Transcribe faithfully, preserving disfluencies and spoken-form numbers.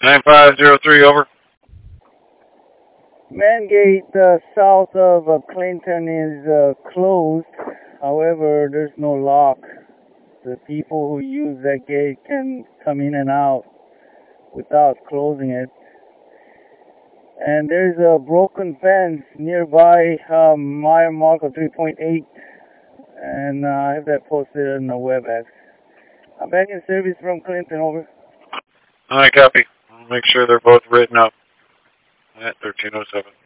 nine five zero three, over. Man gate uh, south of uh, Clinton is uh, closed. However, there's no lock. The people who use that gate can come in and out without closing it. And there's a broken fence nearby um, Meyer Marco three point eight. And uh, I have that posted on the WebEx. I'm back in service from Clinton, over. Alright, copy. I'll make sure they're both written up at thirteen oh seven.